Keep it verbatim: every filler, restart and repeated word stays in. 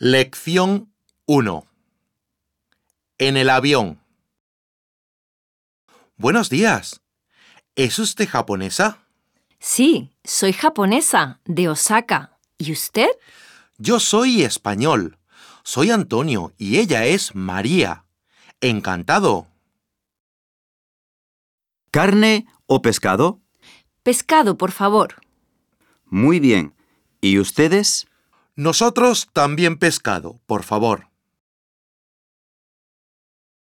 Lección uno. En el avión. Buenos días. ¿Es usted japonesa? Sí, soy japonesa, de Osaka. ¿Y usted? Yo soy español. Soy Antonio y ella es María. Encantado. ¿Carne o pescado? Pescado, por favor. Muy bien. ¿Y ustedes? Nosotros también pescado, por favor.